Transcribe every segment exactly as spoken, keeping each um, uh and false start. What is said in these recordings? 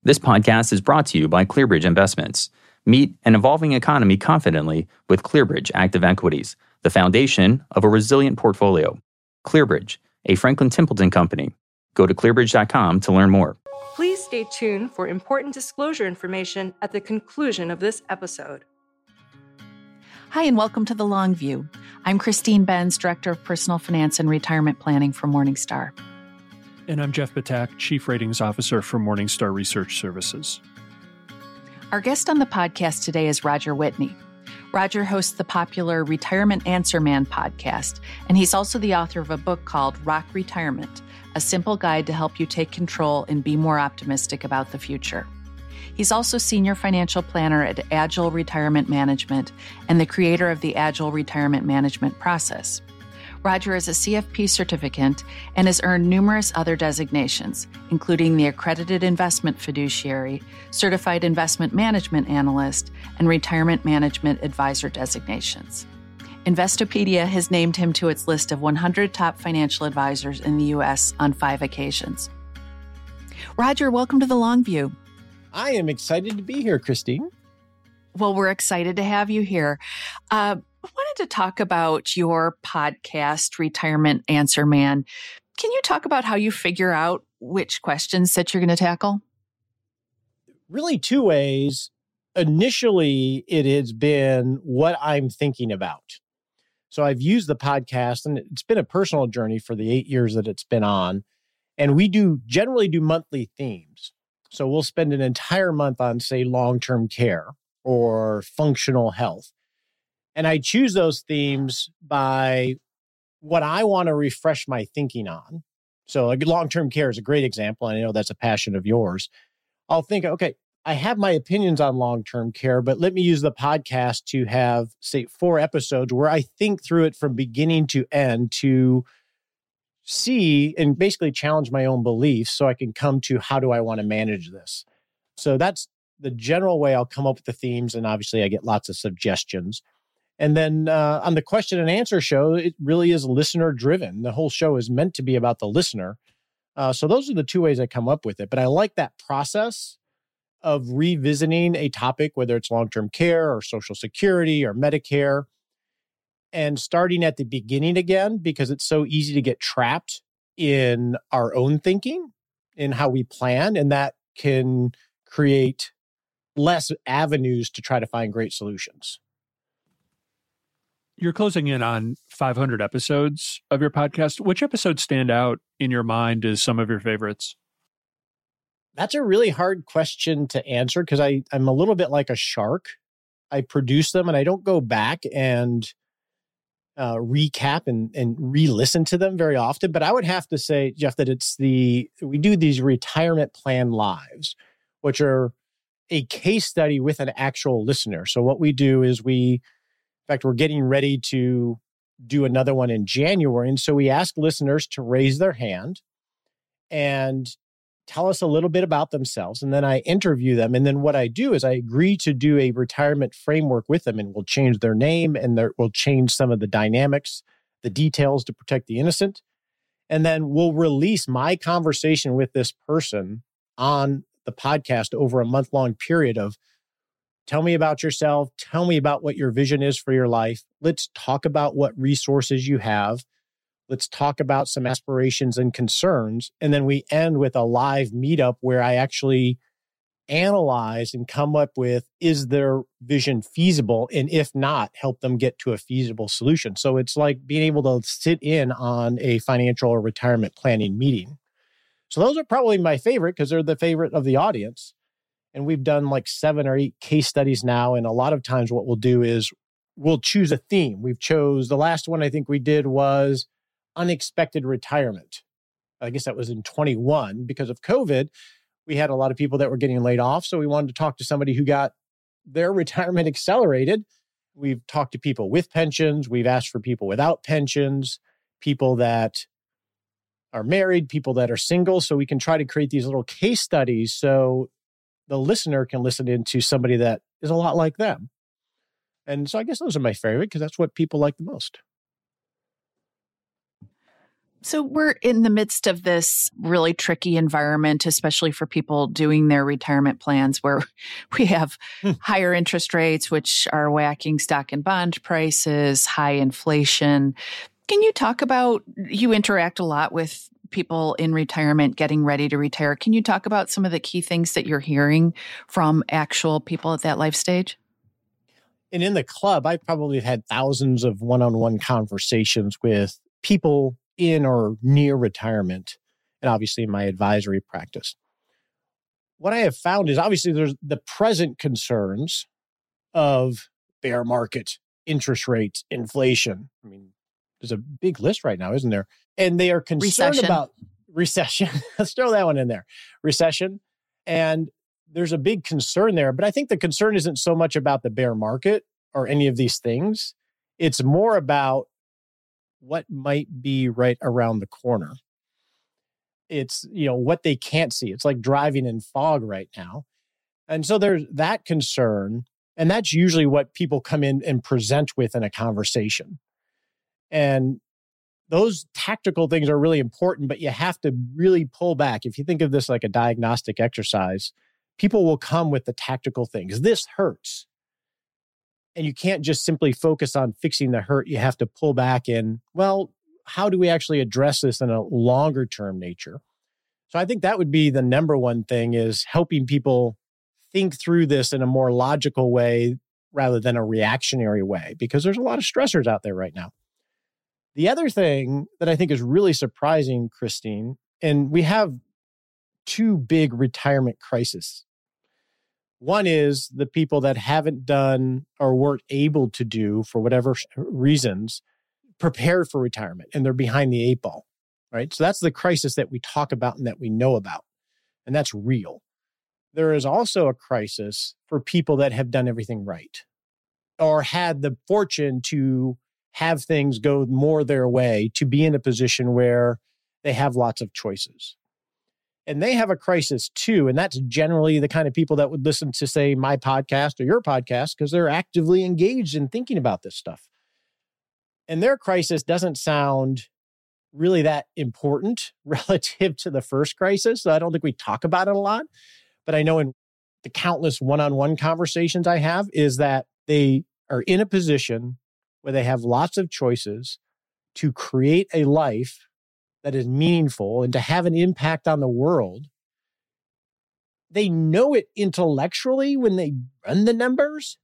This podcast is brought to you by ClearBridge Investments. Meet an evolving economy confidently with ClearBridge Active Equities, the foundation of a resilient portfolio. ClearBridge, a Franklin Templeton company. Go to clearbridge dot com to learn more. Please stay tuned for important disclosure information at the conclusion of this episode. Hi, and welcome to The Long View. I'm Christine Benz, Director of Personal Finance and Retirement Planning for Morningstar. And I'm Jeff Batak, Chief Ratings Officer for Morningstar Research Services. Our guest on the podcast today is Roger Whitney. Roger hosts the popular Retirement Answer Man podcast, and he's also the author of a book called Rock Retirement, a simple guide to help you take control and be more optimistic about the future. He's also Senior Financial Planner at Agile Retirement Management and the creator of the Agile Retirement Management Process. Roger is a C F P certificant and has earned numerous other designations, including the Accredited Investment Fiduciary, Certified Investment Management Analyst, and Retirement Management Advisor designations. Investopedia has named him to its list of one hundred top financial advisors in the U S on five occasions. Roger, welcome to The Long View. I am excited to be here, Christine. Well, we're excited to have you here. Uh, I wanted to talk about your podcast, Retirement Answer Man. Can you talk about how you figure out which questions that you're going to tackle? Really two ways. Initially, it has been what I'm thinking about. So I've used the podcast, and it's been a personal journey for the eight years that it's been on. And we do generally do monthly themes. So we'll spend an entire month on, say, long-term care or functional health. And I choose those themes by what I want to refresh my thinking on. So like long-term care is a great example. I know that's a passion of yours. I'll think, okay, I have my opinions on long-term care, but let me use the podcast to have, say, four episodes where I think through it from beginning to end to see and basically challenge my own beliefs so I can come to how do I want to manage this. So that's the general way I'll come up with the themes. And obviously I get lots of suggestions. And then uh, on the question and answer show, it really is listener driven. The whole show is meant to be about the listener. Uh, so those are the two ways I come up with it. But I like that process of revisiting a topic, whether it's long-term care or Social Security or Medicare, and starting at the beginning again, because it's so easy to get trapped in our own thinking, in how we plan, and that can create less avenues to try to find great solutions. You're closing in on five hundred episodes of your podcast. Which episodes stand out in your mind as some of your favorites? That's a really hard question to answer because I I'm a little bit like a shark. I produce them and I don't go back and uh, recap and, and re-listen to them very often. But I would have to say, Jeff, that it's the, we do these retirement plan lives, which are a case study with an actual listener. So what we do is we, in fact, we're getting ready to do another one in January. And so we ask listeners to raise their hand and tell us a little bit about themselves. And then I interview them. And then what I do is I agree to do a retirement framework with them, and we'll change their name and there, we'll change some of the dynamics, the details to protect the innocent. And then we'll release my conversation with this person on the podcast over a month-long period of tell me about yourself, tell me about what your vision is for your life. Let's talk about what resources you have. Let's talk about some aspirations and concerns. And then we end with a live meetup where I actually analyze and come up with, is their vision feasible? And if not, help them get to a feasible solution. So it's like being able to sit in on a financial or retirement planning meeting. So those are probably my favorite because they're the favorite of the audience. And we've done like seven or eight case studies now. And a lot of times what we'll do is we'll choose a theme. We've chose, the last one I think we did was unexpected retirement. I guess that was in twenty-one. Because of COVID, we had a lot of people that were getting laid off. So we wanted to talk to somebody who got their retirement accelerated. We've talked to people with pensions. We've asked for people without pensions, people that are married, people that are single. So we can try to create these little case studies so the listener can listen into somebody that is a lot like them. And so I guess those are my favorite because that's what people like the most. So we're in the midst of this really tricky environment, especially for people doing their retirement plans, where we have hmm. higher interest rates, which are whacking stock and bond prices, high inflation. Can you talk about, you interact a lot with people in retirement getting ready to retire. Can you talk about some of the key things that you're hearing from actual people at that life stage? And in the club, I probably have had thousands of one-on-one conversations with people in or near retirement, and obviously in my advisory practice. What I have found is obviously there's the present concerns of bear market, interest rates, inflation. I mean, there's a big list right now, isn't there? And they are concerned recession. about recession. Let's throw that one in there. Recession. And there's a big concern there. But I think the concern isn't so much about the bear market or any of these things. It's more about what might be right around the corner. It's, you know, what they can't see. It's like driving in fog right now. And so there's that concern. And that's usually what people come in and present with in a conversation. And those tactical things are really important, but you have to really pull back. If you think of this like a diagnostic exercise, people will come with the tactical things. This hurts. And you can't just simply focus on fixing the hurt. You have to pull back in, well, how do we actually address this in a longer term nature? So I think that would be the number one thing, is helping people think through this in a more logical way rather than a reactionary way, because there's a lot of stressors out there right now. The other thing that I think is really surprising, Christine, and we have two big retirement crises. One is the people that haven't done or weren't able to do, for whatever reasons, prepared for retirement, and they're behind the eight ball, right? So that's the crisis that we talk about and that we know about, and that's real. There is also a crisis for people that have done everything right or had the fortune to have things go more their way, to be in a position where they have lots of choices. And they have a crisis too. And that's generally the kind of people that would listen to, say, my podcast or your podcast, because they're actively engaged in thinking about this stuff. And their crisis doesn't sound really that important relative to the first crisis. So I don't think we talk about it a lot. But I know in the countless one-on-one conversations I have is that they are in a position where they have lots of choices to create a life that is meaningful and to have an impact on the world. They know it intellectually when they run the numbers,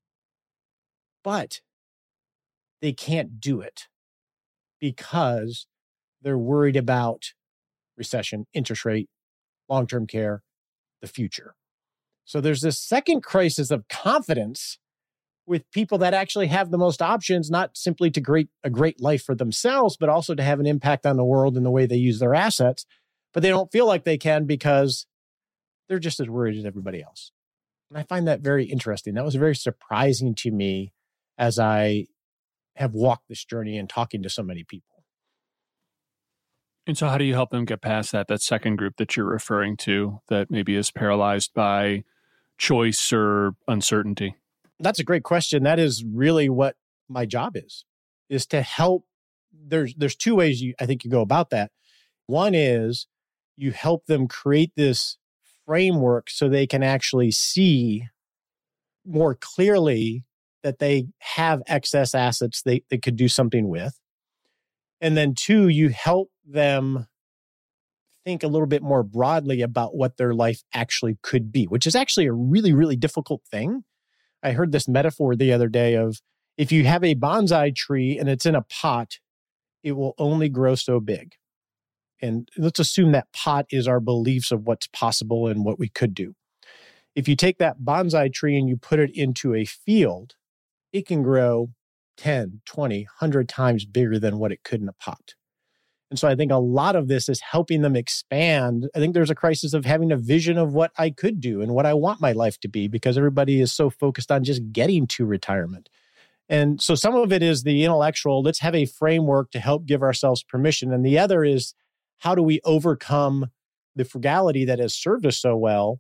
but they can't do it because they're worried about recession, interest rate, long-term care, the future. So there's this second crisis of confidence with people that actually have the most options, not simply to create a great life for themselves, but also to have an impact on the world in the way they use their assets. But they don't feel like they can because they're just as worried as everybody else. And I find that very interesting. That was very surprising to me as I have walked this journey and talking to so many people. And so how do you help them get past that, that second group that you're referring to that maybe is paralyzed by choice or uncertainty? That's a great question. That is really what my job is, is to help. There's there's two ways you I think you go about that. One is you help them create this framework so they can actually see more clearly that they have excess assets they, they could do something with. And then two, you help them think a little bit more broadly about what their life actually could be, which is actually a really, really difficult thing. I heard this metaphor the other day of, if you have a bonsai tree and it's in a pot, it will only grow so big. And let's assume that pot is our beliefs of what's possible and what we could do. If you take that bonsai tree and you put it into a field, it can grow ten, twenty, one hundred times bigger than what it could in a pot. And so I think a lot of this is helping them expand. I think there's a crisis of having a vision of what I could do and what I want my life to be, because everybody is so focused on just getting to retirement. And so some of it is the intellectual, let's have a framework to help give ourselves permission. And the other is, how do we overcome the frugality that has served us so well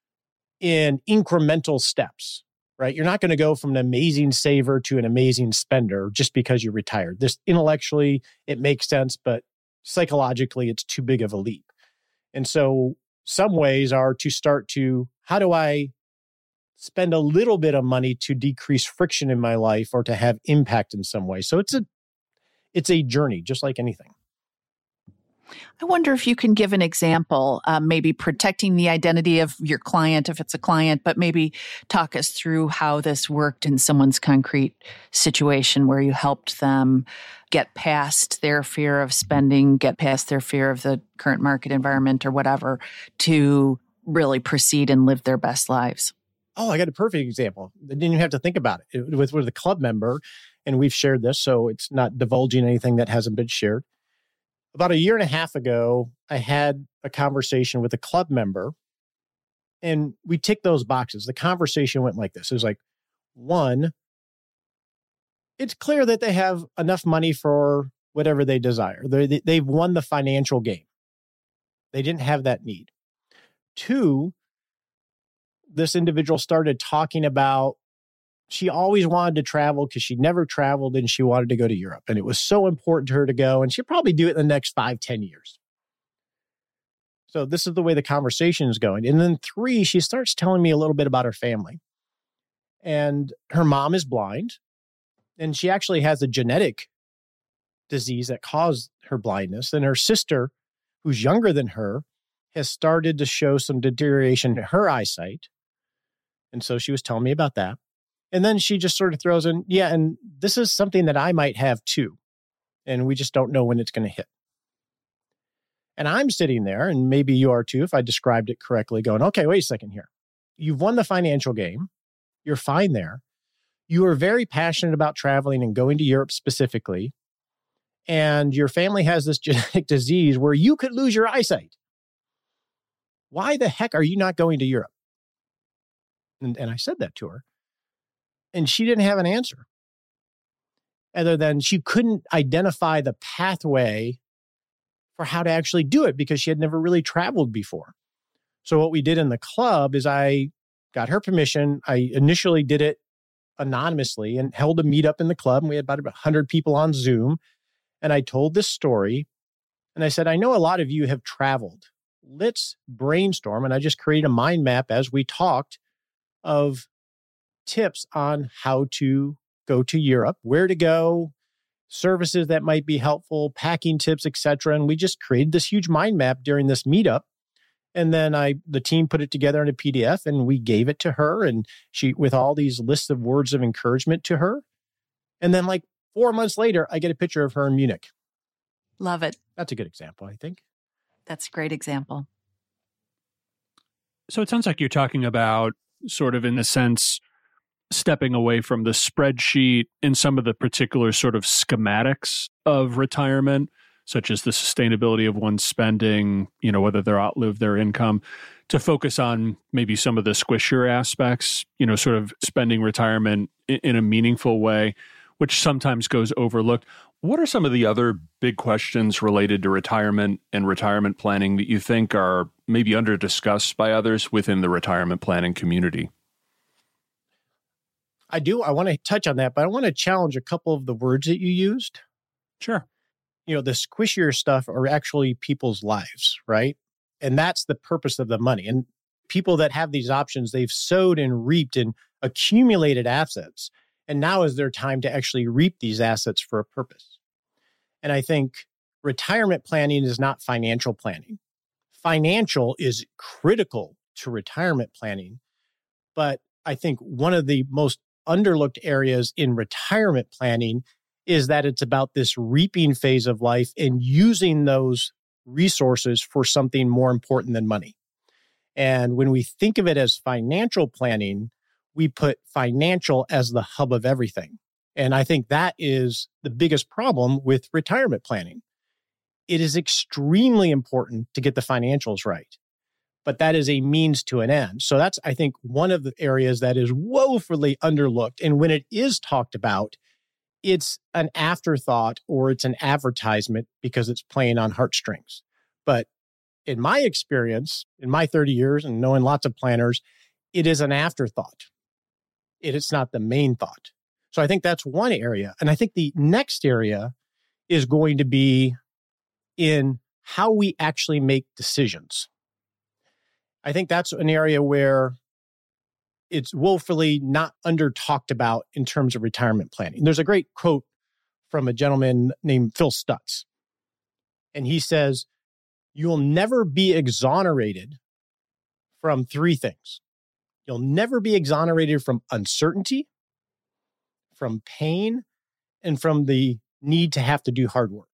in incremental steps, right? You're not going to go from an amazing saver to an amazing spender just because you're retired. This intellectually, it makes sense, but psychologically, it's too big of a leap. And so some ways are to start to, how do I spend a little bit of money to decrease friction in my life or to have impact in some way? So it's a, it's a journey, just like anything. I wonder if you can give an example, uh, maybe protecting the identity of your client, if it's a client, but maybe talk us through how this worked in someone's concrete situation where you helped them get past their fear of spending, get past their fear of the current market environment or whatever, to really proceed and live their best lives. Oh, I got a perfect example. I didn't even have to think about it. It was with a club member, and we've shared this, so it's not divulging anything that hasn't been shared. About a year and a half ago, I had a conversation with a club member, and we ticked those boxes. The conversation went like this. It was like, one, it's clear that they have enough money for whatever they desire. They, they've won the financial game. They didn't have that need. Two, this individual started talking about she always wanted to travel because she never traveled and she wanted to go to Europe. And it was so important to her to go, and she'll probably do it in the next five, ten years. So this is the way the conversation is going. And then three, she starts telling me a little bit about her family. And her mom is blind, and she actually has a genetic disease that caused her blindness. And her sister, who's younger than her, has started to show some deterioration in her eyesight. And so she was telling me about that. And then she just sort of throws in, yeah, and this is something that I might have too. And we just don't know when it's going to hit. And I'm sitting there, and maybe you are too, if I described it correctly, going, okay, wait a second here. You've won the financial game. You're fine there. You are very passionate about traveling and going to Europe specifically. And your family has this genetic disease where you could lose your eyesight. Why the heck are you not going to Europe? And, and I said that to her. And she didn't have an answer other than she couldn't identify the pathway for how to actually do it because she had never really traveled before. So what we did in the club is I got her permission. I initially did it anonymously and held a meetup in the club. And we had about one hundred people on Zoom. And I told this story. And I said, I know a lot of you have traveled. Let's brainstorm. And I just created a mind map as we talked of tips on how to go to Europe, where to go, services that might be helpful, packing tips, et cetera. And we just created this huge mind map during this meetup. And then I, the team put it together in a P D F and we gave it to her, and she, with all these lists of words of encouragement to her. And then like four months later, I get a picture of her in Munich. Love it. That's a good example, I think. That's a great example. So it sounds like you're talking about sort of, in a sense, stepping away from the spreadsheet in some of the particular sort of schematics of retirement, such as the sustainability of one's spending, you know, whether they're outlive their income, to focus on maybe some of the squishier aspects, you know, sort of spending retirement in, in a meaningful way, which sometimes goes overlooked. What are some of the other big questions related to retirement and retirement planning that you think are maybe under discussed by others within the retirement planning community? I do. I want to touch on that, but I want to challenge a couple of the words that you used. Sure. You know, the squishier stuff are actually people's lives, right? And that's the purpose of the money. And people that have these options, they've sowed and reaped and accumulated assets. And now is their time to actually reap these assets for a purpose. And I think retirement planning is not financial planning. Financial is critical to retirement planning. But I think one of the most underlooked areas in retirement planning is that it's about this reaping phase of life and using those resources for something more important than money. And when we think of it as financial planning, we put financial as the hub of everything. And I think that is the biggest problem with retirement planning. It is extremely important to get the financials right, but that is a means to an end. So that's, I think, one of the areas that is woefully underlooked. And when it is talked about, it's an afterthought or it's an advertisement because it's playing on heartstrings. But in my experience, in my thirty years and knowing lots of planners, it is an afterthought. It is not the main thought. So I think that's one area. And I think the next area is going to be in how we actually make decisions. I think that's an area where it's woefully not under talked about in terms of retirement planning. There's a great quote from a gentleman named Phil Stutz. And he says, you'll never be exonerated from three things. You'll never be exonerated from uncertainty, from pain, and from the need to have to do hard work.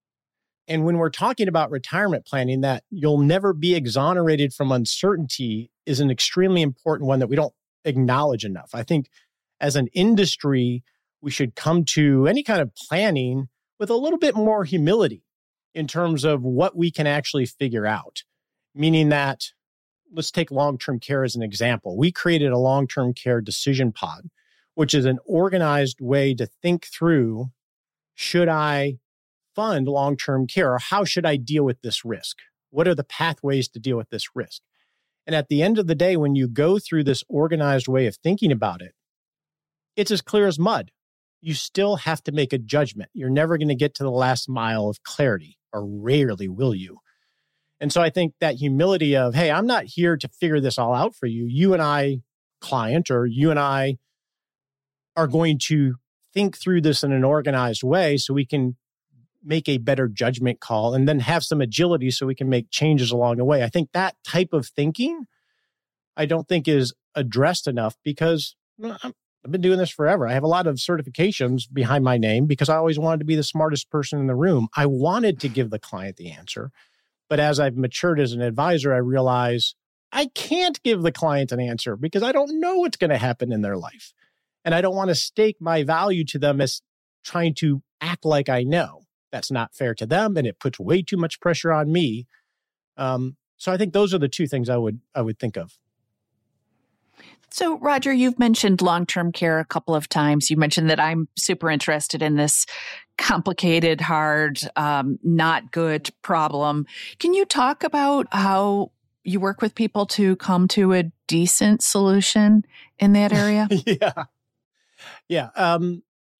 And when we're talking about retirement planning, that you'll never be exonerated from uncertainty is an extremely important one that we don't acknowledge enough. I think as an industry, we should come to any kind of planning with a little bit more humility in terms of what we can actually figure out. Meaning that, let's take long-term care as an example. We created a long-term care decision pod, which is an organized way to think through, should I fund long-term care, or how should I deal with this risk? What are the pathways to deal with this risk? And at the end of the day, when you go through this organized way of thinking about it, it's as clear as mud. You still have to make a judgment. You're never going to get to the last mile of clarity, or rarely will you. And so I think that humility of, hey, I'm not here to figure this all out for you. You and I, client, or you and I are going to think through this in an organized way so we can make a better judgment call and then have some agility so we can make changes along the way. I think that type of thinking, I don't think is addressed enough because well, I've been doing this forever. I have a lot of certifications behind my name because I always wanted to be the smartest person in the room. I wanted to give the client the answer. But as I've matured as an advisor, I realize I can't give the client an answer because I don't know what's going to happen in their life. And I don't want to stake my value to them as trying to act like I know. That's not fair to them, and it puts way too much pressure on me. Um, so I think those are the two things I would I would think of. So, Roger, you've mentioned long-term care a couple of times. You mentioned that I'm super interested in this complicated, hard, um, not good problem. Can you talk about how you work with people to come to a decent solution in that area? yeah. Yeah. Um,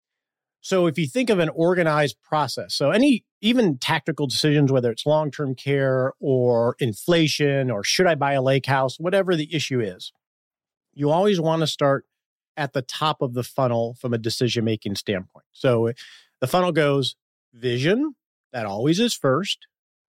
so if you think of an organized process, so any, even tactical decisions, whether it's long-term care or inflation or should I buy a lake house, whatever the issue is, you always want to start at the top of the funnel from a decision-making standpoint. So the funnel goes vision, that always is first.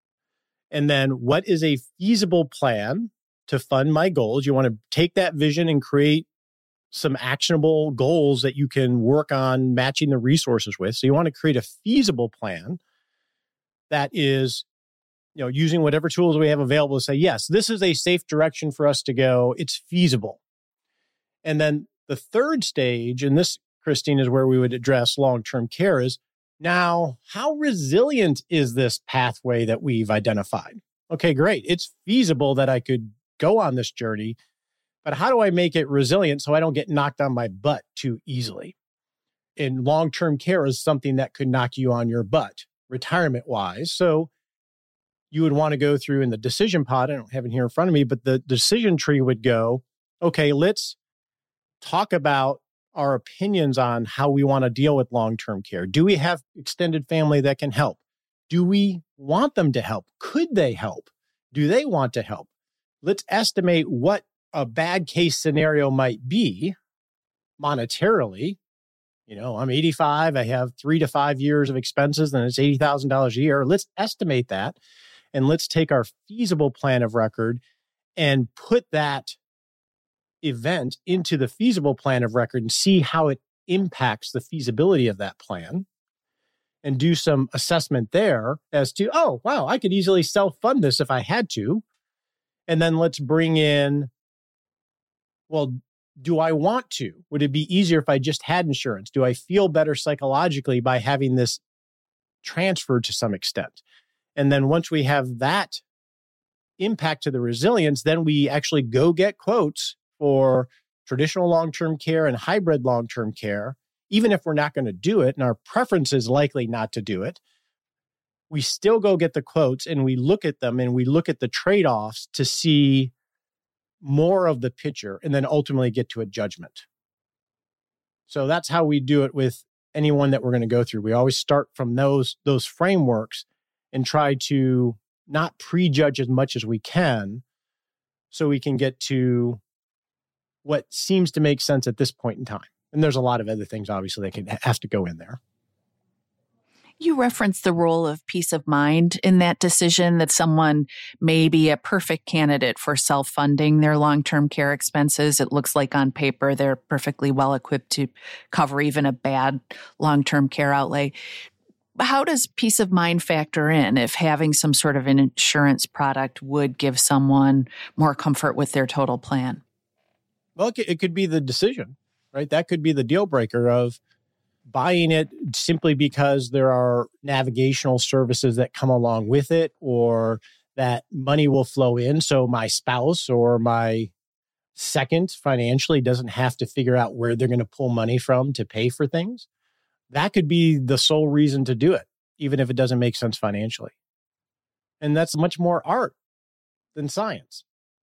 And then what is a feasible plan to fund my goals? You want to take that vision and create some actionable goals that you can work on matching the resources with. So you want to create a feasible plan that is, you know, using whatever tools we have available to say, yes, this is a safe direction for us to go. It's feasible. And then the third stage, and this, Christine, is where we would address long-term care, is now, how resilient is this pathway that we've identified? Okay, great. It's feasible that I could go on this journey, but how do I make it resilient so I don't get knocked on my butt too easily? And long-term care is something that could knock you on your butt, retirement-wise. So you would want to go through in the decision pod, I don't have it here in front of me, but the decision tree would go, okay, let's talk about our opinions on how we want to deal with long-term care. Do we have extended family that can help? Do we want them to help? Could they help? Do they want to help? Let's estimate what a bad case scenario might be monetarily. You know, I'm eighty-five, I have three to five years of expenses, and it's eighty thousand dollars a year. Let's estimate that. And let's take our feasible plan of record and put that event into the feasible plan of record and see how it impacts the feasibility of that plan and do some assessment there as to, oh, wow, I could easily self-fund this if I had to. And then let's bring in, well, do I want to? Would it be easier if I just had insurance? Do I feel better psychologically by having this transferred to some extent? And then once we have that impact to the resilience, then we actually go get quotes for traditional long-term care and hybrid long-term care, even if we're not going to do it, and our preference is likely not to do it, we still go get the quotes and we look at them and we look at the trade-offs to see more of the picture and then ultimately get to a judgment. So that's how we do it with anyone that we're going to go through. We always start from those, those frameworks and try to not prejudge as much as we can so we can get to what seems to make sense at this point in time. And there's a lot of other things, obviously, that can have to go in there. You referenced the role of peace of mind in that decision, that someone may be a perfect candidate for self-funding their long-term care expenses. It looks like on paper they're perfectly well equipped to cover even a bad long-term care outlay. How does peace of mind factor in if having some sort of an insurance product would give someone more comfort with their total plan? Well, it could be the decision, right? That could be the deal breaker of buying it simply because there are navigational services that come along with it, or that money will flow in. So my spouse or my second financially doesn't have to figure out where they're going to pull money from to pay for things. That could be the sole reason to do it, even if it doesn't make sense financially. And that's much more art than science.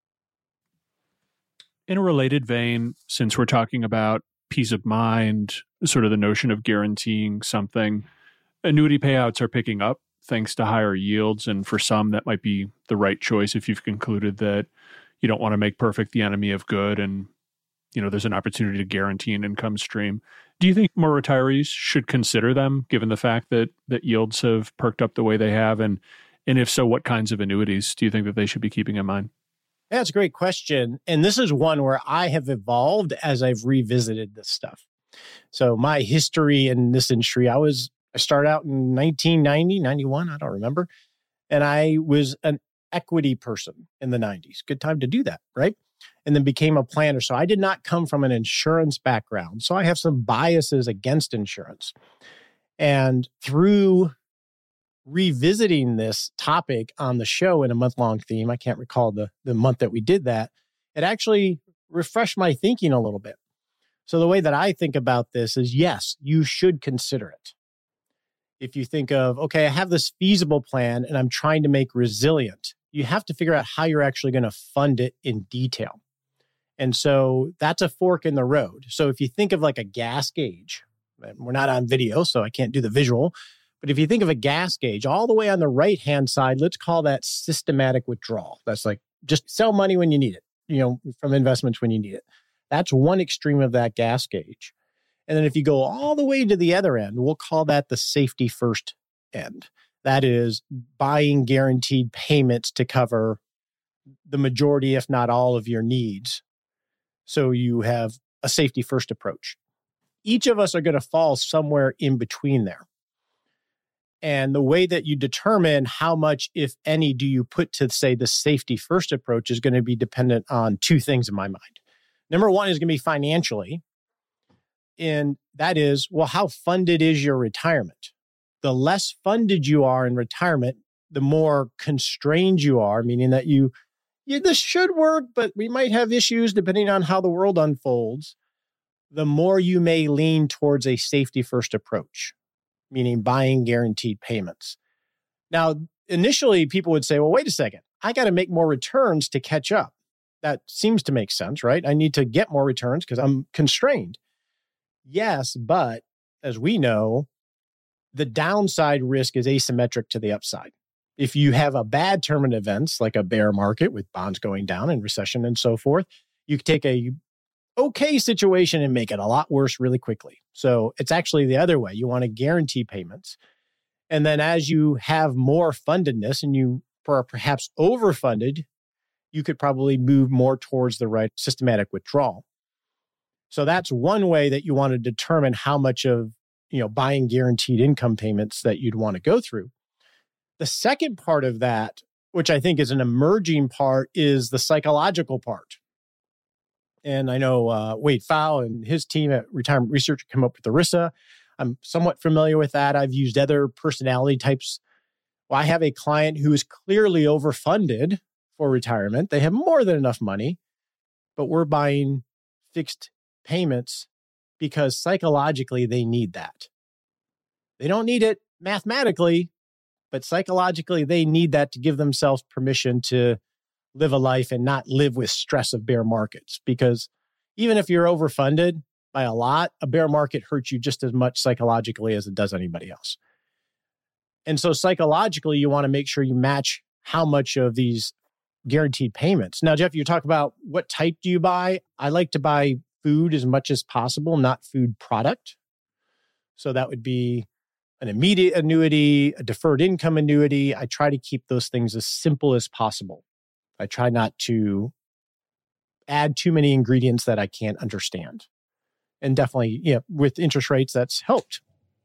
In a related vein, since we're talking about peace of mind, sort of the notion of guaranteeing something, annuity payouts are picking up thanks to higher yields. And for some, that might be the right choice if you've concluded that you don't want to make perfect the enemy of good, and you know there's an opportunity to guarantee an income stream. Do you think more retirees should consider them, given the fact that that yields have perked up the way they have? And and if so, what kinds of annuities do you think that they should be keeping in mind? Yeah, that's a great question. And this is one where I have evolved as I've revisited this stuff. So my history in this industry, I was, I started out in nineteen ninety, ninety-one, I don't remember. And I was an equity person in the nineties. Good time to do that, right? And then became a planner. So I did not come from an insurance background. So I have some biases against insurance. And through revisiting this topic on the show in a month-long theme, I can't recall the, the month that we did that, it actually refreshed my thinking a little bit. So the way that I think about this is, yes, you should consider it. If you think of, okay, I have this feasible plan and I'm trying to make resilient, you have to figure out how you're actually going to fund it in detail. And so that's a fork in the road. So if you think of like a gas gauge, we're not on video, so I can't do the visual, but if you think of a gas gauge, all the way on the right-hand side, let's call that systematic withdrawal. That's like just sell money when you need it, you know, from investments when you need it. That's one extreme of that gas gauge. And then if you go all the way to the other end, we'll call that the safety first end. That is buying guaranteed payments to cover the majority, if not all, of your needs. So you have a safety first approach. Each of us are going to fall somewhere in between there. And the way that you determine how much, if any, do you put to, say, the safety first approach is going to be dependent on two things in my mind. Number one is going to be financially. And that is, well, how funded is your retirement? The less funded you are in retirement, the more constrained you are, meaning that you, yeah, this should work, but we might have issues depending on how the world unfolds. The more you may lean towards a safety first approach, meaning buying guaranteed payments. Now, initially, people would say, well, wait a second, I got to make more returns to catch up. That seems to make sense, right? I need to get more returns because I'm constrained. Yes, but as we know, the downside risk is asymmetric to the upside. If you have a bad turn of events, like a bear market with bonds going down and recession and so forth, you could take a okay situation and make it a lot worse really quickly. So it's actually the other way. You want to guarantee payments. And then as you have more fundedness and you are perhaps overfunded, you could probably move more towards the right systematic withdrawal. So that's one way that you want to determine how much of, you know, buying guaranteed income payments that you'd want to go through. The second part of that, which I think is an emerging part, is the psychological part. And I know uh, Wade Pfau and his team at Retirement Research come up with ERISA. I'm somewhat familiar with that. I've used other personality types. Well, I have a client who is clearly overfunded for retirement. They have more than enough money, but we're buying fixed payments because psychologically they need that. They don't need it mathematically, but psychologically they need that to give themselves permission to live a life and not live with stress of bear markets. Because even if you're overfunded by a lot, a bear market hurts you just as much psychologically as it does anybody else. And so psychologically, you want to make sure you match how much of these guaranteed payments. Now, Jeff, you talk about what type do you buy? I like to buy food as much as possible, not food product. So that would be an immediate annuity, a deferred income annuity. I try to keep those things as simple as possible. I try not to add too many ingredients that I can't understand. And definitely, you know, with interest rates, that's helped.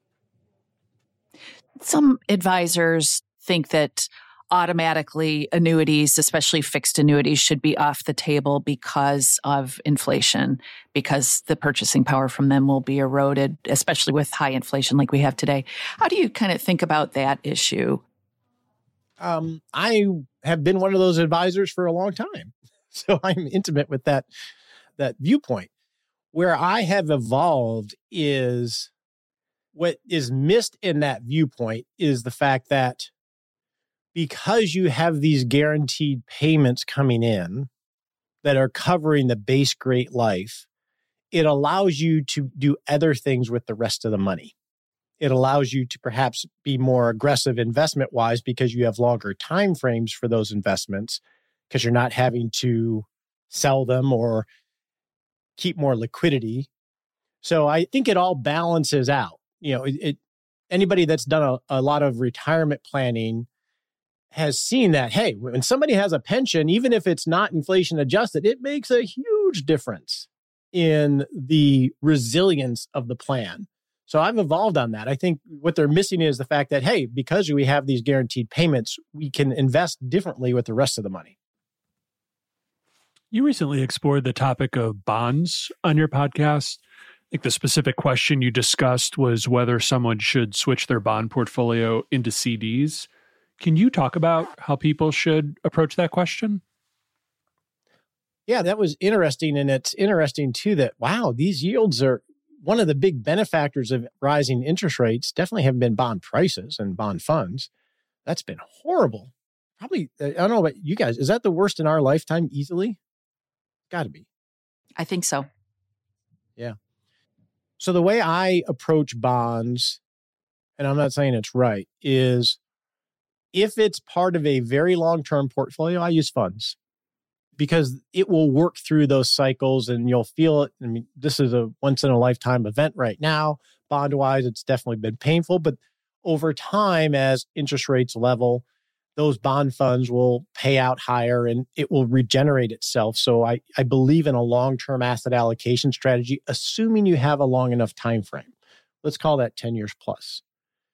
Some advisors think that automatically annuities, especially fixed annuities, should be off the table because of inflation, because the purchasing power from them will be eroded, especially with high inflation like we have today. How do you kind of think about that issue? Um, I have been one of those advisors for a long time, so I'm intimate with that, that viewpoint. Where I have evolved is what is missed in that viewpoint is the fact that because you have these guaranteed payments coming in that are covering the base Great Life, it allows you to do other things with the rest of the money. It allows you to perhaps be more aggressive investment-wise because you have longer time frames for those investments because you're not having to sell them or keep more liquidity. So I think it all balances out. You know, it, it anybody that's done a, a lot of retirement planning has seen that, hey, when somebody has a pension, even if it's not inflation adjusted, it makes a huge difference in the resilience of the plan. So I've evolved on that. I think what they're missing is the fact that, hey, because we have these guaranteed payments, we can invest differently with the rest of the money. You recently explored the topic of bonds on your podcast. I think the specific question you discussed was whether someone should switch their bond portfolio into C Ds. Can you talk about how people should approach that question? Yeah, that was interesting. And it's interesting, too, that, wow, these yields are one of the big benefactors of rising interest rates, definitely have been bond prices and bond funds. That's been horrible. Probably, I don't know about you guys, is that the worst in our lifetime easily? Got to be. I think so. Yeah. So the way I approach bonds, and I'm not saying it's right, is if it's part of a very long-term portfolio, I use funds because it will work through those cycles and you'll feel it. I mean, this is a once-in-a-lifetime event right now. Bond-wise, it's definitely been painful, but over time, as interest rates level, those bond funds will pay out higher and it will regenerate itself. So I, I believe in a long-term asset allocation strategy, assuming you have a long enough time frame. Let's call that ten years plus.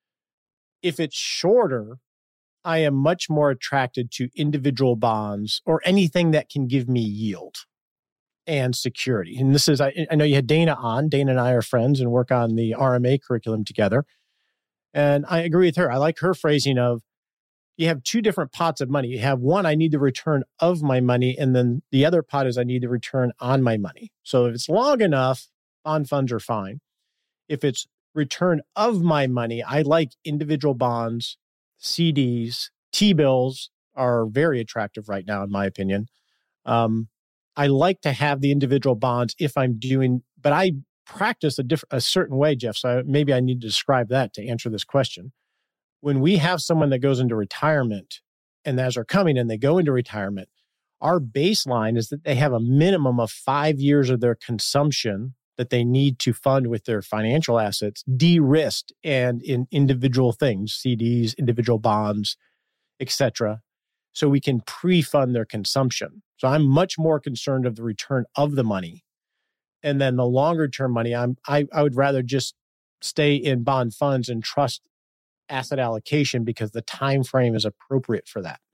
If it's shorter, I am much more attracted to individual bonds or anything that can give me yield and security. And this is, I, I know you had Dana on. Dana and I are friends and work on the R M A curriculum together. And I agree with her. I like her phrasing of, you have two different pots of money. You have one, I need the return of my money. And then the other pot is I need the return on my money. So if it's long enough, bond funds are fine. If it's return of my money, I like individual bonds, C Ds, T-bills are very attractive right now, in my opinion. Um, I like to have the individual bonds if I'm doing, but I practice a, diff- a certain way, Jeff. So maybe I need to describe that to answer this question. When we have someone that goes into retirement and as they're coming and they go into retirement, our baseline is that they have a minimum of five years of their consumption that they need to fund with their financial assets, de-risked and in individual things, C Ds, individual bonds, et cetera, so we can pre-fund their consumption. So I'm much more concerned of the return of the money. And then the longer term money, I'm, I, I would rather just stay in bond funds and trust asset allocation because the time frame is appropriate for that.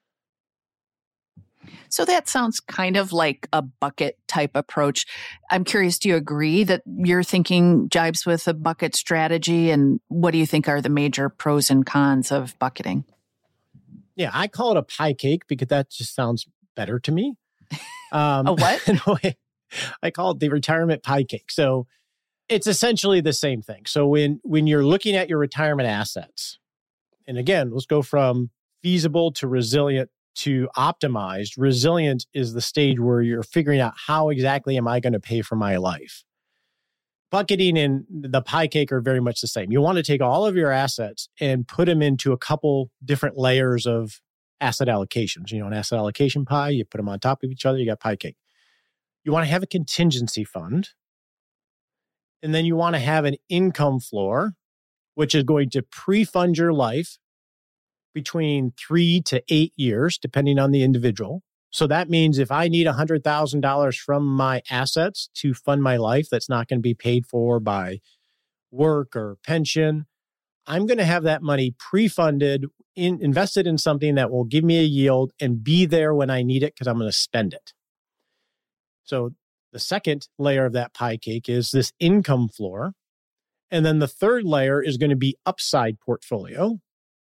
So that sounds kind of like a bucket type approach. I'm curious, do you agree that your thinking jibes with a bucket strategy? And what do you think are the major pros and cons of bucketing? Yeah, I call it a pie cake because that just sounds better to me. Um, a what? In a way, I call it the retirement pie cake. So it's essentially the same thing. So when, when you're looking at your retirement assets, and again, let's go from feasible to resilient to optimized. Resilient is the stage where you're figuring out how exactly am I going to pay for my life. bucketing and the pie cake are very much the same. You want to take all of your assets and put them into a couple different layers of asset allocations. You know, an asset allocation pie, you put them on top of each other, you got pie cake. You want to have a contingency fund. And then you want to have an income floor, which is going to pre-fund your life between three to eight years, depending on the individual. So that means if I need one hundred thousand dollars from my assets to fund my life that's not going to be paid for by work or pension, I'm going to have that money pre-funded, in, invested in something that will give me a yield and be there when I need it because I'm going to spend it. So the second layer of that pie cake is this income floor. And then the third layer is going to be upside portfolio.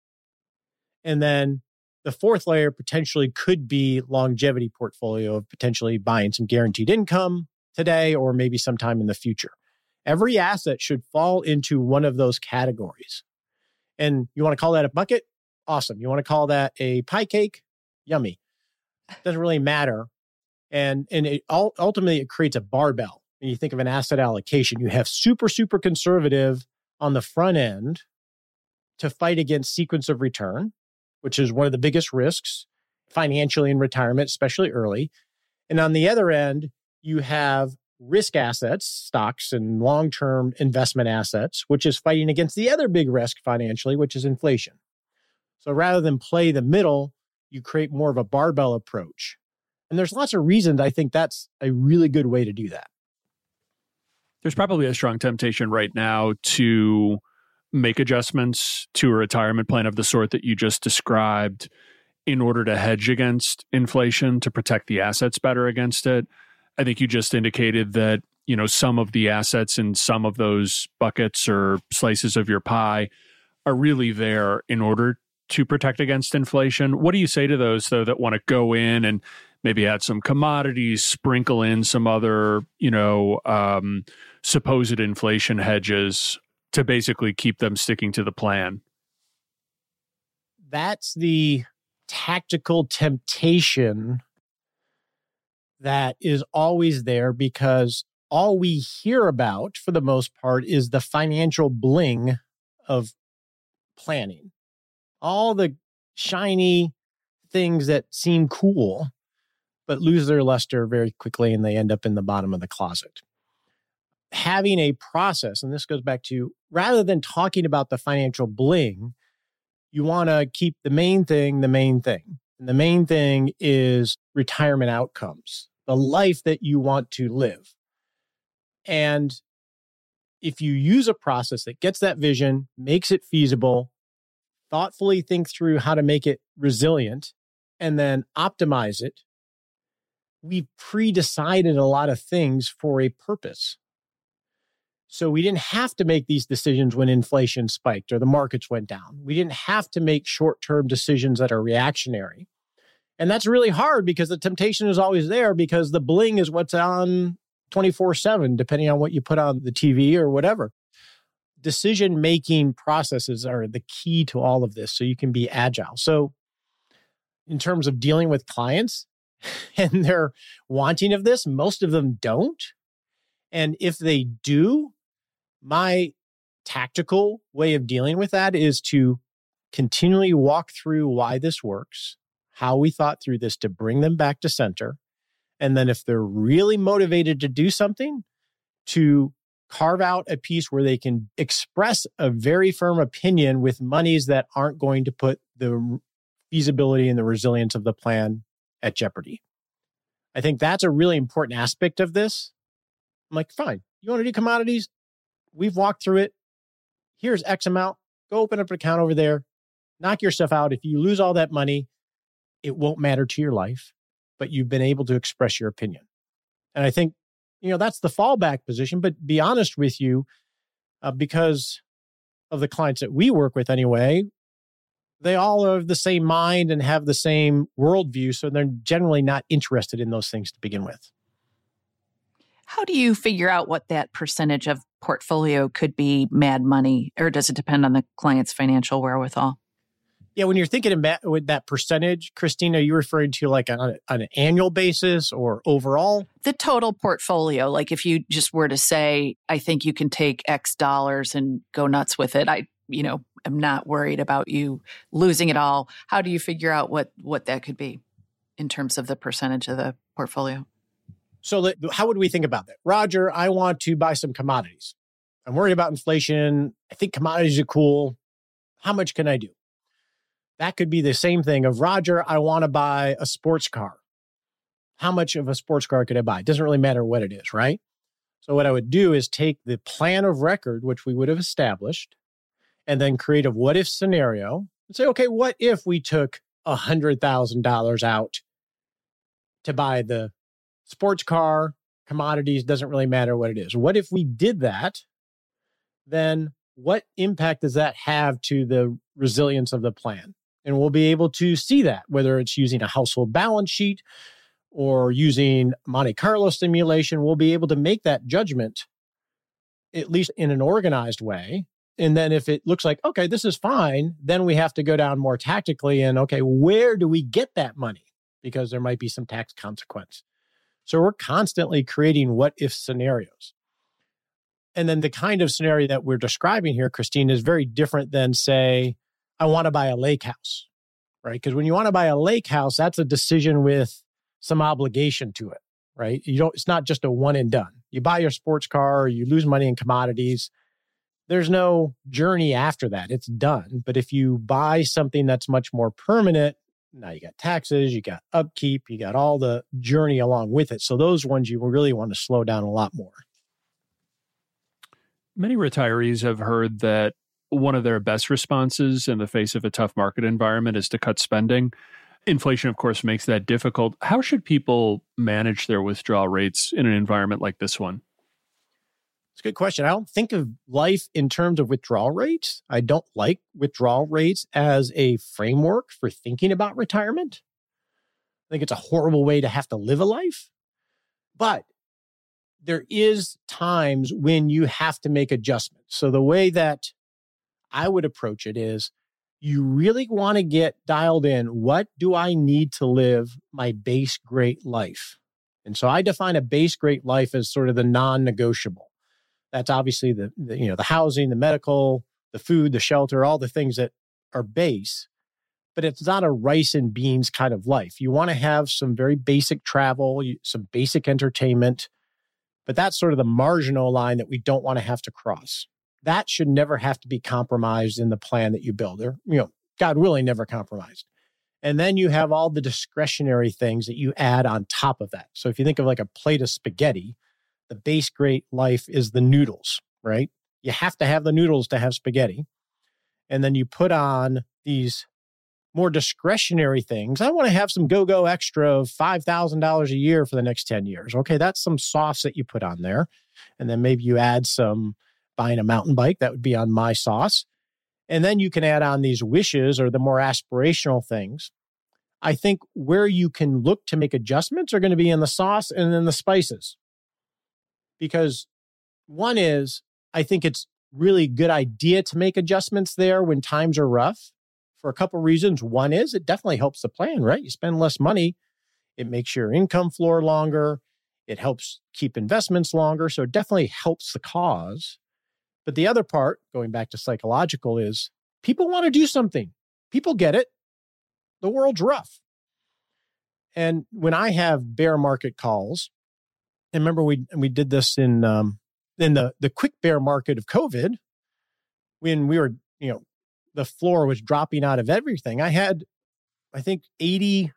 And then the fourth layer potentially could be longevity portfolio of potentially buying some guaranteed income today or maybe sometime in the future. Every asset should fall into one of those categories. And you want to call that a bucket? Awesome. You want to call that a pie cake? Yummy. Doesn't really matter. And, and it ultimately, it creates a barbell. When you think of an asset allocation, you have super, super conservative on the front end to fight against sequence of return, which is one of the biggest risks financially in retirement, especially early. And on the other end, you have risk assets, stocks and long-term investment assets, which is fighting against the other big risk financially, which is inflation. So rather than play the middle, you create more of a barbell approach. And there's lots of reasons I think that's a really good way to do that. There's probably a strong temptation right now to make adjustments to a retirement plan of the sort that you just described in order to hedge against inflation, to protect the assets better against it. I think you just indicated that, you know, some of the assets in some of those buckets or slices of your pie are really there in order to protect against inflation. What do you say to those, though, that want to go in and maybe add some commodities, sprinkle in some other, you know, um, supposed inflation hedges to basically keep them sticking to the plan? That's the tactical temptation that is always there, because all we hear about, for the most part, is the financial bling of planning. All the shiny things that seem cool, but lose their luster very quickly and they end up in the bottom of the closet. Having a process, and this goes back to, rather than talking about the financial bling, you want to keep the main thing the main thing. And the main thing is retirement outcomes, the life that you want to live. And if you use a process that gets that vision, makes it feasible, thoughtfully think through how to make it resilient, and then optimize it, we've pre-decided a lot of things for a purpose. So we didn't have to make these decisions when inflation spiked or the markets went down. We didn't have to make short-term decisions that are reactionary. And that's really hard because the temptation is always there, because the bling is what's on twenty-four seven, depending on what you put on the T V or whatever. Decision-making processes are the key to all of this, so you can be agile. So in terms of dealing with clients and their wanting of this, most of them don't. And if they do, my tactical way of dealing with that is to continually walk through why this works, how we thought through this to bring them back to center. And then if they're really motivated to do something, to carve out a piece where they can express a very firm opinion with monies that aren't going to put the feasibility and the resilience of the plan at jeopardy. I think that's a really important aspect of this. I'm like, fine, you want to do commodities? We've walked through it. Here's X amount. Go open up an account over there. Knock yourself out. If you lose all that money, it won't matter to your life, but you've been able to express your opinion. And I think, you know, that's the fallback position. But be honest with you, uh, because of the clients that we work with anyway, they all are of the same mind and have the same worldview. So they're generally not interested in those things to begin with. How do you figure out what that percentage of portfolio could be mad money, or does it depend on the client's financial wherewithal? Yeah, when you're thinking about with that percentage, Christine, are you referring to like on, a, on an annual basis or overall? The total portfolio. Like if you just were to say, I think you can take X dollars and go nuts with it. I, you know, am not worried about you losing it all. How do you figure out what, what that could be in terms of the percentage of the portfolio? So let, how would we think about that? Roger, I want to buy some commodities. I'm worried about inflation. I think commodities are cool. How much can I do? That could be the same thing of, Roger, I want to buy a sports car. How much of a sports car could I buy? It doesn't really matter what it is, right? So what I would do is take the plan of record, which we would have established, and then create a what-if scenario and say, okay, what if we took one hundred thousand dollars out to buy the sports car, commodities, doesn't really matter what it is. What if we did that? Then what impact does that have to the resilience of the plan? And we'll be able to see that, whether it's using a household balance sheet or using Monte Carlo simulation, we'll be able to make that judgment, at least in an organized way. And then if it looks like, okay, this is fine, then we have to go down more tactically and, okay, where do we get that money? Because there might be some tax consequence. So we're constantly creating what-if scenarios. And then the kind of scenario that we're describing here, Christine, is very different than, say, I want to buy a lake house, right? Because when you want to buy a lake house, that's a decision with some obligation to it, right? You don't. It's not just a one and done. You buy your sports car, you lose money in commodities. There's no journey after that. It's done. But if you buy something that's much more permanent, now you got taxes, you got upkeep, you got all the journey along with it. So those ones you really want to slow down a lot more. Many retirees have heard that one of their best responses in the face of a tough market environment is to cut spending. Inflation, of course, makes that difficult. How should people manage their withdrawal rates in an environment like this one? It's a good question. I don't think of life in terms of withdrawal rates. I don't like withdrawal rates as a framework for thinking about retirement. I think it's a horrible way to have to live a life. But there is times when you have to make adjustments. So the way that I would approach it is, you really want to get dialed in. What do I need to live my base great life? And so I define a base great life as sort of the non-negotiable. That's obviously the, the you know the housing, the medical, the food, the shelter, all the things that are base. But it's not a rice and beans kind of life. You want to have some very basic travel, some basic entertainment. But that's sort of the marginal line that we don't want to have to cross. That should never have to be compromised in the plan that you build, or, you know, God willing, never compromised. And then you have all the discretionary things that you add on top of that. So if you think of like a plate of spaghetti, the base great life is the noodles, right? You have to have the noodles to have spaghetti. And then you put on these more discretionary things. I want to have some go-go extra of five thousand dollars a year for the next ten years. Okay, that's some sauce that you put on there. And then maybe you add some buying a mountain bike. That would be on my sauce. And then you can add on these wishes or the more aspirational things. I think where you can look to make adjustments are going to be in the sauce and then the spices. Because one is, I think it's really good idea to make adjustments there when times are rough for a couple of reasons. One is it definitely helps the plan, right? You spend less money. It makes your income floor longer. It helps keep investments longer. So it definitely helps the cause. But the other part, going back to psychological, is people want to do something. People get it. The world's rough. And when I have bear market calls, and remember we we did this in um, in the, the quick bear market of COVID, when we were, you know, the floor was dropping out of everything. I had, I think, eighty,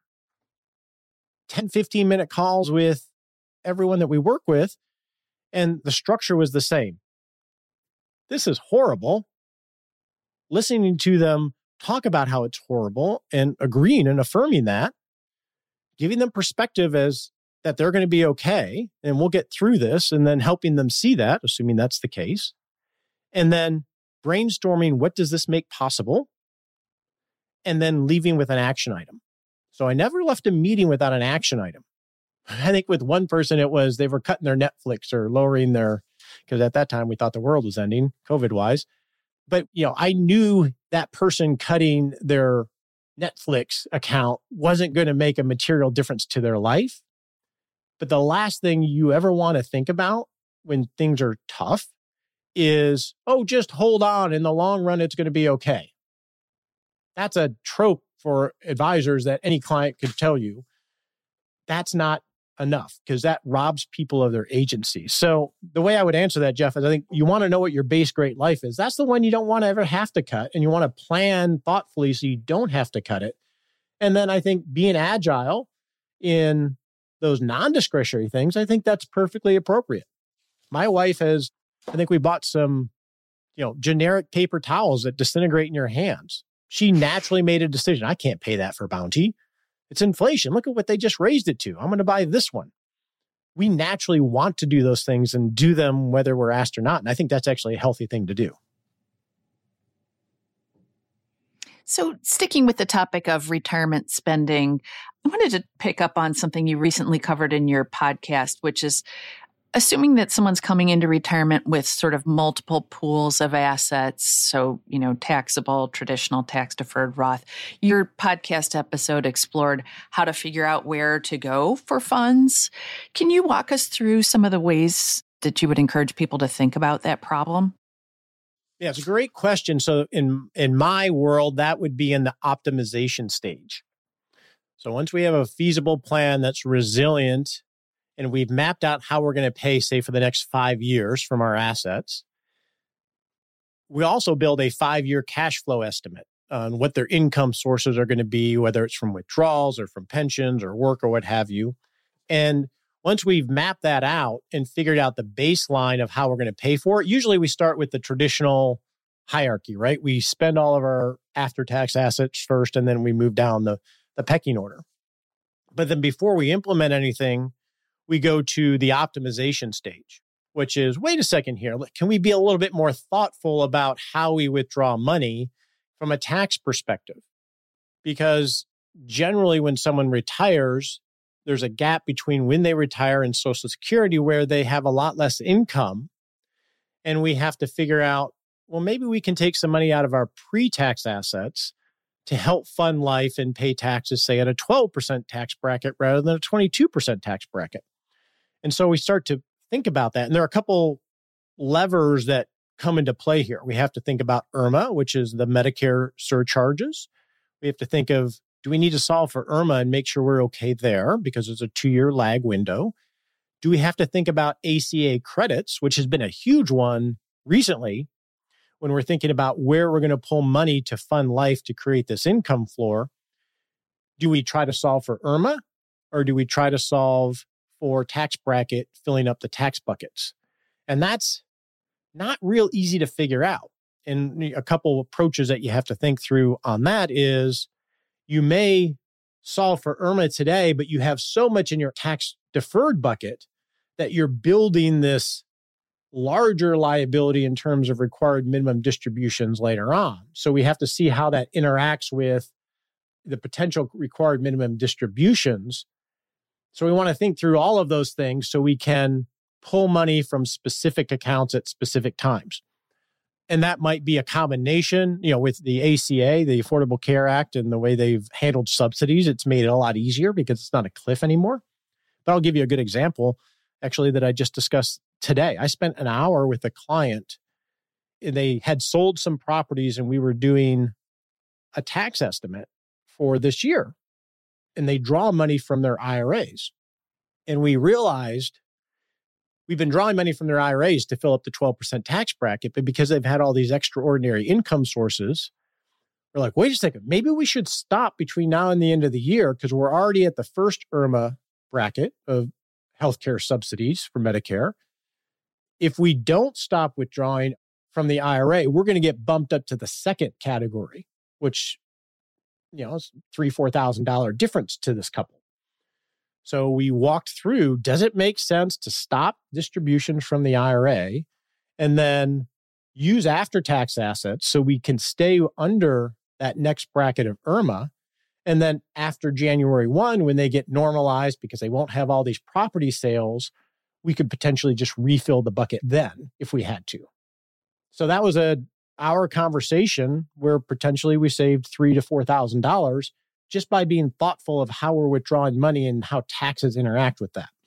ten, fifteen minute calls with everyone that we work with, and the structure was the same. This is horrible. Listening to them talk about how it's horrible and agreeing and affirming that, giving them perspective as that they're going to be okay and we'll get through this, and then helping them see that, assuming that's the case. And then brainstorming, what does this make possible? And then leaving with an action item. So I never left a meeting without an action item. I think with one person, it was they were cutting their Netflix or lowering their, because at that time we thought the world was ending COVID wise. But, you know, I knew that person cutting their Netflix account wasn't going to make a material difference to their life. But the last thing you ever want to think about when things are tough is, oh, just hold on. In the long run, it's going to be okay. That's a trope for advisors that any client could tell you. That's not enough because that robs people of their agency. So the way I would answer that, Jeff, is I think you want to know what your base great life is. That's the one you don't want to ever have to cut. And you want to plan thoughtfully so you don't have to cut it. And then I think being agile in those non-discretionary things, I think that's perfectly appropriate. My wife has, I think we bought some, you know, generic paper towels that disintegrate in your hands. She naturally made a decision. I can't pay that for Bounty. It's inflation. Look at what they just raised it to. I'm going to buy this one. We naturally want to do those things and do them whether we're asked or not. And I think that's actually a healthy thing to do. So sticking with the topic of retirement spending, I wanted to pick up on something you recently covered in your podcast, which is assuming that someone's coming into retirement with sort of multiple pools of assets, so, you know, taxable, traditional, tax-deferred, Roth. Your podcast episode explored how to figure out where to go for funds. Can you walk us through some of the ways that you would encourage people to think about that problem? Yeah, it's a great question. So in, in my world, that would be in the optimization stage. So once we have a feasible plan that's resilient, and we've mapped out how we're going to pay, say, for the next five years from our assets, we also build a five-year cash flow estimate on what their income sources are going to be, whether it's from withdrawals or from pensions or work or what have you. And once we've mapped that out and figured out the baseline of how we're going to pay for it, usually we start with the traditional hierarchy, right? We spend all of our after-tax assets first, and then we move down the, the pecking order. But then before we implement anything, we go to the optimization stage, which is, wait a second here, can we be a little bit more thoughtful about how we withdraw money from a tax perspective? Because generally when someone retires, there's a gap between when they retire and Social Security where they have a lot less income. And we have to figure out, well, maybe we can take some money out of our pre-tax assets to help fund life and pay taxes, say, at a twelve percent tax bracket rather than a twenty-two percent tax bracket. And so we start to think about that. And there are a couple levers that come into play here. We have to think about I R M A, which is the Medicare surcharges. We have to think of, do we need to solve for I R M A and make sure we're okay there because it's a two-year lag window? Do we have to think about A C A credits, which has been a huge one recently when we're thinking about where we're going to pull money to fund life to create this income floor? Do we try to solve for I R M A or do we try to solve for tax bracket filling up the tax buckets? And that's not real easy to figure out. And a couple approaches that you have to think through on that is you may solve for I R M A today, but you have so much in your tax deferred bucket that you're building this larger liability in terms of required minimum distributions later on. So we have to see how that interacts with the potential required minimum distributions. So we want to think through all of those things so we can pull money from specific accounts at specific times. And that might be a combination, you know, with the A C A, the Affordable Care Act, and the way they've handled subsidies. It's made it a lot easier because it's not a cliff anymore. But I'll give you a good example, actually, that I just discussed today. I spent an hour with a client. They had sold some properties and we were doing a tax estimate for this year. And they draw money from their I R As. And we realized we've been drawing money from their I R As to fill up the twelve percent tax bracket, but because they've had all these extraordinary income sources, we're like, wait a second, maybe we should stop between now and the end of the year because we're already at the first I R M A bracket of healthcare subsidies for Medicare. If we don't stop withdrawing from the I R A, we're going to get bumped up to the second category, which, you know, it's three, four thousand dollar difference to this couple. So we walked through, does it make sense to stop distributions from the I R A and then use after-tax assets so we can stay under that next bracket of I R M A? And then after January first, when they get normalized because they won't have all these property sales, we could potentially just refill the bucket then if we had to. So that was a, our conversation where potentially we saved three to four thousand dollars just by being thoughtful of how we're withdrawing money and how taxes interact with that.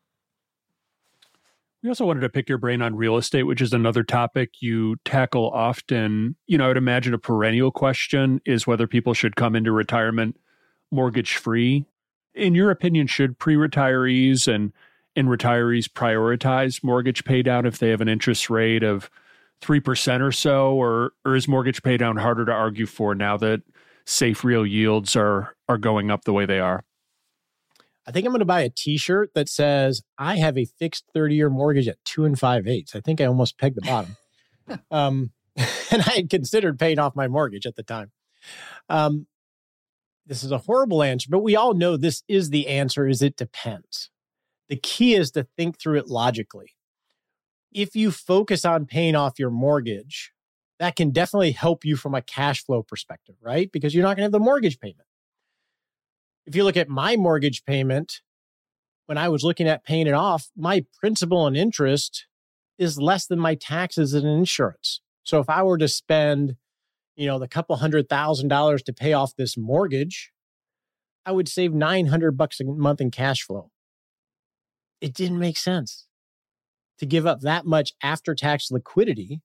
We also wanted to pick your brain on real estate, which is another topic you tackle often. You know, I would imagine a perennial question is whether people should come into retirement mortgage-free. In your opinion, should pre-retirees and, and retirees prioritize mortgage paydown if they have an interest rate of three percent or so, or, or is mortgage paydown harder to argue for now that safe real yields are, are going up the way they are? I think I'm going to buy a t-shirt that says, I have a fixed thirty-year mortgage at two and five eighths. I think I almost pegged the bottom. um, and I had considered paying off my mortgage at the time. Um, this is a horrible answer, but we all know this is the answer, is it depends. The key is to think through it logically. If you focus on paying off your mortgage, that can definitely help you from a cash flow perspective, right? Because you're not going to have the mortgage payment. If you look at my mortgage payment, when I was looking at paying it off, my principal and interest is less than my taxes and insurance. So if I were to spend, you know, the couple hundred thousand dollars to pay off this mortgage, I would save nine hundred bucks a month in cash flow. It didn't make sense to give up that much after-tax liquidity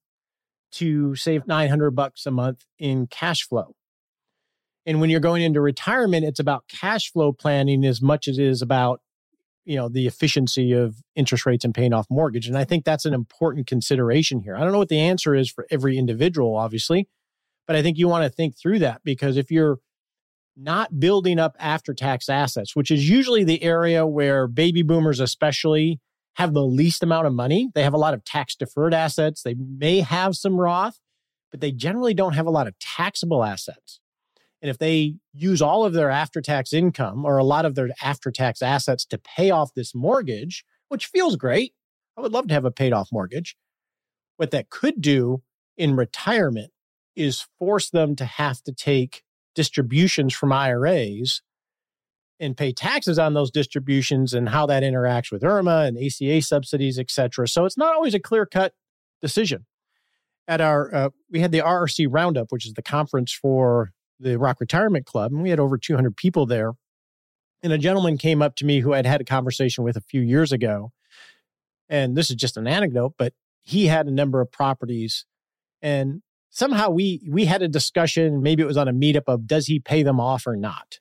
to save nine hundred bucks a month in cash flow. And when you're going into retirement, it's about cash flow planning as much as it is about, you know, the efficiency of interest rates and paying off mortgage. And I think that's an important consideration here. I don't know what the answer is for every individual, obviously, but I think you want to think through that, because if you're not building up after-tax assets, which is usually the area where baby boomers especially have the least amount of money, they have a lot of tax-deferred assets. They may have some Roth, but they generally don't have a lot of taxable assets. And if they use all of their after-tax income or a lot of their after-tax assets to pay off this mortgage, which feels great, I would love to have a paid-off mortgage. What that could do in retirement is force them to have to take distributions from I R As and pay taxes on those distributions and how that interacts with I R M A and A C A subsidies, et cetera. So it's not always a clear-cut decision. At our, uh, we had the R R C Roundup, which is the conference for the Rock Retirement Club, and we had over two hundred people there. And a gentleman came up to me who I'd had a conversation with a few years ago. And this is just an anecdote, but he had a number of properties. And somehow we we had a discussion, maybe it was on a meetup, of does he pay them off or not?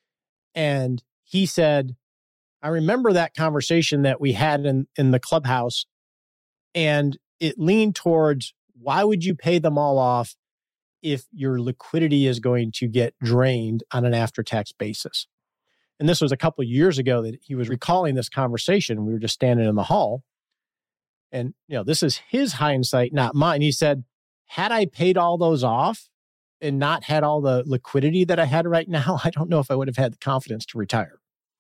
And he said, I remember that conversation that we had in, in the clubhouse, and it leaned towards, why would you pay them all off if your liquidity is going to get drained on an after-tax basis? And this was a couple of years ago that he was recalling this conversation. We were just standing in the hall. And, you know, this is his hindsight, not mine. He said, had I paid all those off and not had all the liquidity that I had right now, I don't know if I would have had the confidence to retire.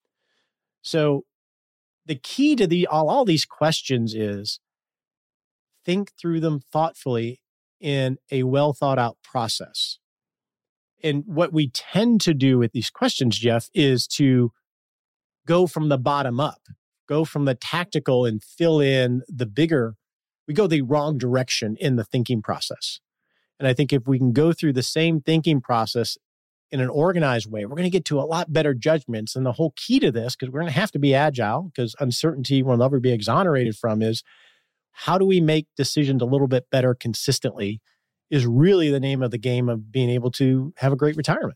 So the key to the all, all these questions is think through them thoughtfully in a well thought out process. And what we tend to do with these questions, Jeff, is to go from the bottom up, go from the tactical and fill in the bigger. We go the wrong direction in the thinking process. And I think if we can go through the same thinking process in an organized way, we're going to get to a lot better judgments. And the whole key to this, because we're going to have to be agile, because uncertainty we'll never be exonerated from, is how do we make decisions a little bit better consistently, is really the name of the game of being able to have a great retirement.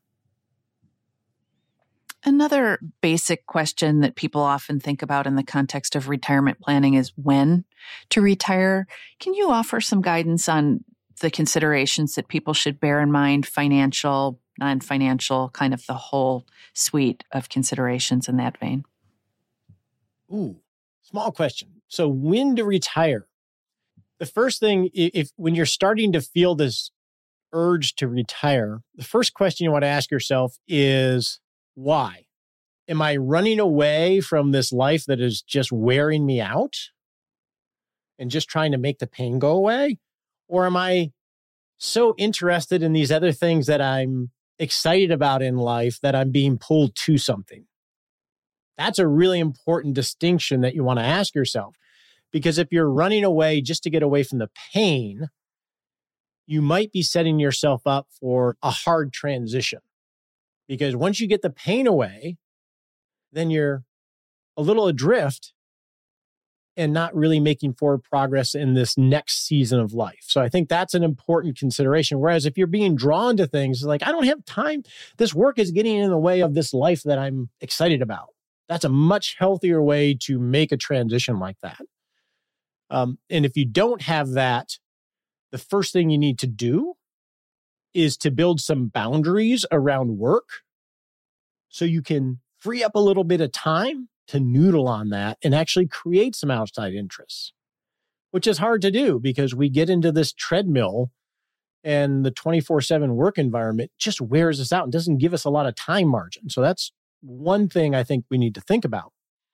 Another basic question that people often think about in the context of retirement planning is when to retire. Can you offer some guidance on the considerations that people should bear in mind, financial, non-financial, kind of the whole suite of considerations in that vein? Ooh, small question. So when to retire? The first thing, if when you're starting to feel this urge to retire, the first question you want to ask yourself is, why? Am I running away from this life that is just wearing me out and just trying to make the pain go away? Or am I so interested in these other things that I'm excited about in life that I'm being pulled to something? That's a really important distinction that you want to ask yourself. Because if you're running away just to get away from the pain, you might be setting yourself up for a hard transition. Because once you get the pain away, then you're a little adrift and not really making forward progress in this next season of life. So I think that's an important consideration. Whereas if you're being drawn to things like, I don't have time, this work is getting in the way of this life that I'm excited about. That's a much healthier way to make a transition like that. Um, and if you don't have that, the first thing you need to do is to build some boundaries around work so you can free up a little bit of time to noodle on that and actually create some outside interests, which is hard to do because we get into this treadmill and the twenty-four seven work environment just wears us out and doesn't give us a lot of time margin. So that's one thing I think we need to think about.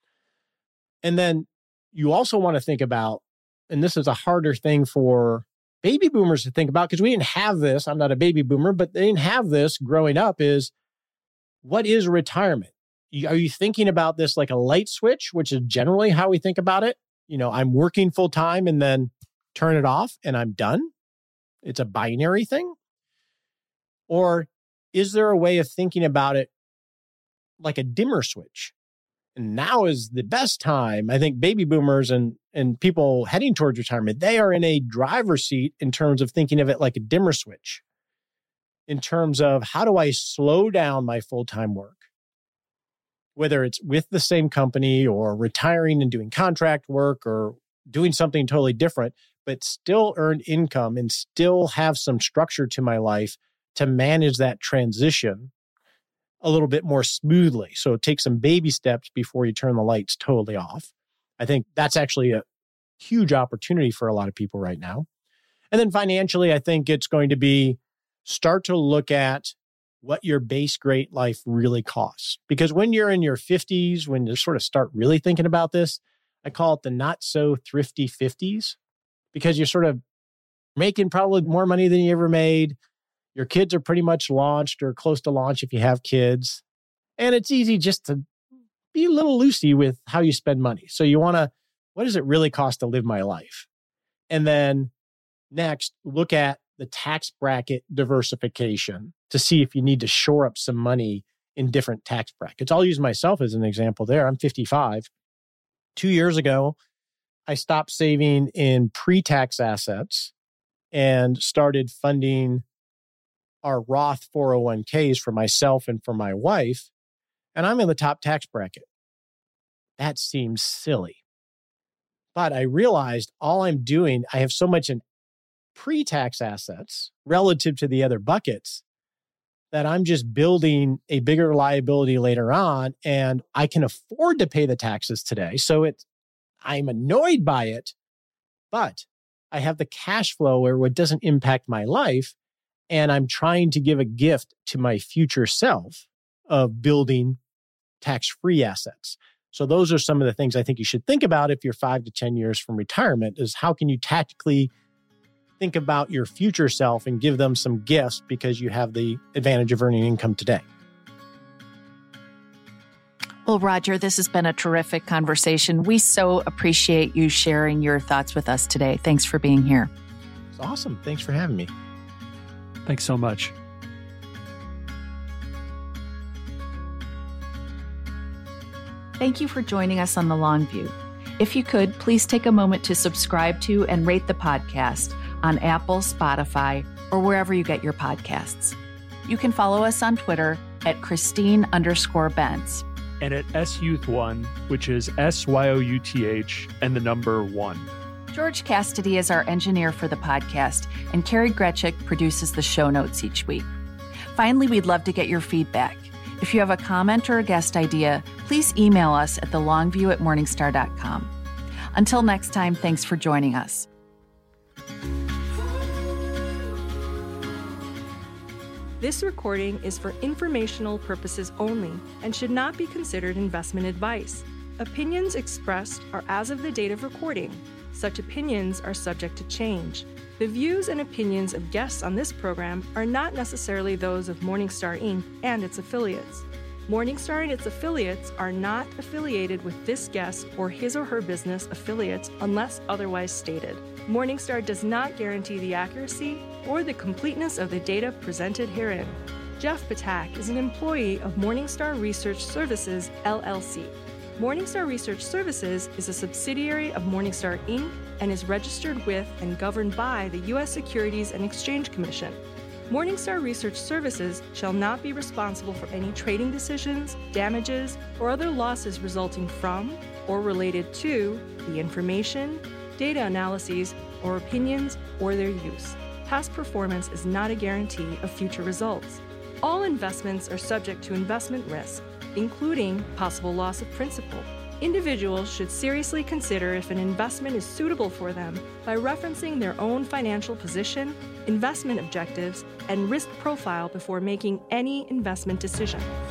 And then you also want to think about, and this is a harder thing for baby boomers to think about because we didn't have this. I'm not a baby boomer, but they didn't have this growing up is, what is retirement? Are you thinking about this like a light switch, which is generally how we think about it? You know, I'm working full time and then turn it off and I'm done. It's a binary thing. Or is there a way of thinking about it like a dimmer switch? And now is the best time. I think baby boomers and, and people heading towards retirement, they are in a driver's seat in terms of thinking of it like a dimmer switch, in terms of how do I slow down my full-time work? Whether it's with the same company or retiring and doing contract work or doing something totally different, but still earn income and still have some structure to my life to manage that transition a little bit more smoothly. So take some baby steps before you turn the lights totally off. I think that's actually a huge opportunity for a lot of people right now. And then financially, I think it's going to be start to look at what your base great life really costs. Because when you're in your fifties, when you sort of start really thinking about this, I call it the not so thrifty fifties, because you're sort of making probably more money than you ever made. Your kids are pretty much launched or close to launch if you have kids. And it's easy just to be a little loosey with how you spend money. So you want to, what does it really cost to live my life? And then next, look at the tax bracket diversification to see if you need to shore up some money in different tax brackets. I'll use myself as an example there. I'm fifty-five. Two years ago, I stopped saving in pre-tax assets and started funding our Roth four oh one k's for myself and for my wife. And I'm in the top tax bracket. That seems silly. But I realized all I'm doing, I have so much in pre-tax assets relative to the other buckets that I'm just building a bigger liability later on, and I can afford to pay the taxes today. So it, I'm annoyed by it, but I have the cash flow where it doesn't impact my life, and I'm trying to give a gift to my future self of building tax-free assets. So those are some of the things I think you should think about if you're five to ten years from retirement, is how can you tactically think about your future self and give them some gifts because you have the advantage of earning income today. Well, Roger, this has been a terrific conversation. We so appreciate you sharing your thoughts with us today. Thanks for being here. It's awesome. Thanks for having me. Thanks so much. Thank you for joining us on The Long View. If you could, please take a moment to subscribe to and rate the podcast on Apple, Spotify, or wherever you get your podcasts. You can follow us on Twitter at Christine underscore Benz. And at S Youth One, which is S Y O U T H and the number one. George Cassidy is our engineer for the podcast, and Carrie Gretchick produces the show notes each week. Finally, we'd love to get your feedback. If you have a comment or a guest idea, please email us at thelongview at morningstar dot com. Until next time, thanks for joining us. This recording is for informational purposes only and should not be considered investment advice. Opinions expressed are as of the date of recording. Such opinions are subject to change. The views and opinions of guests on this program are not necessarily those of Morningstar Incorporated and its affiliates. Morningstar and its affiliates are not affiliated with this guest or his or her business affiliates unless otherwise stated. Morningstar does not guarantee the accuracy or the completeness of the data presented herein. Jeff Patak is an employee of Morningstar Research Services, L L C. Morningstar Research Services is a subsidiary of Morningstar, Incorporated and is registered with and governed by the U S Securities and Exchange Commission. Morningstar Research Services shall not be responsible for any trading decisions, damages, or other losses resulting from or related to the information, data analyses, or opinions, or their use. Past performance is not a guarantee of future results. All investments are subject to investment risk, including possible loss of principal. Individuals should seriously consider if an investment is suitable for them by referencing their own financial position, investment objectives, and risk profile before making any investment decision.